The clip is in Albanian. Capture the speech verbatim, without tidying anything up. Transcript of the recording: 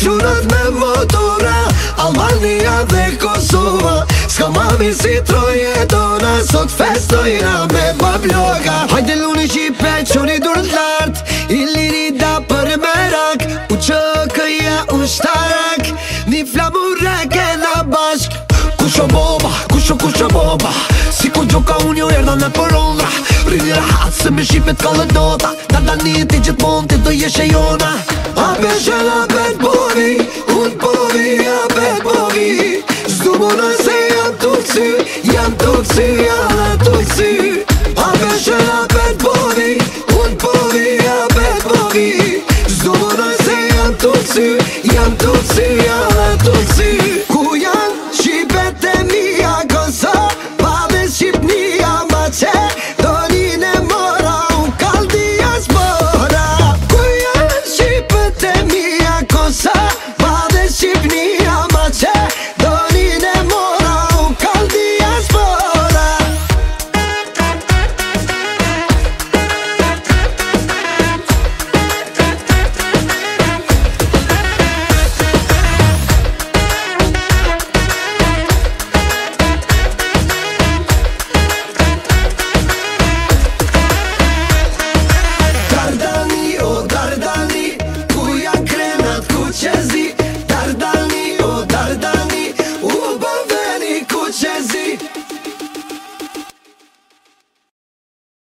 qunat me motora, Albania dhe Kosova. S'ka mami si trojetona, sot festojna me babloka. Hajde luni qipe, qoni dur t'lart, i liri da për merak, u që këja u shtarak, një flamure kena bashk. Kusho boba, kusho kusho boba, si ku gjoka unë jo erda në për ondra. Rrini rahat se me shqipet ka dhe nota, da da një ti gjithë mund ti do jeshe jona. A peshen a pet bovi, unë bovi a pet bovi, s'du mona se jam të kësy, jam të kësy, jam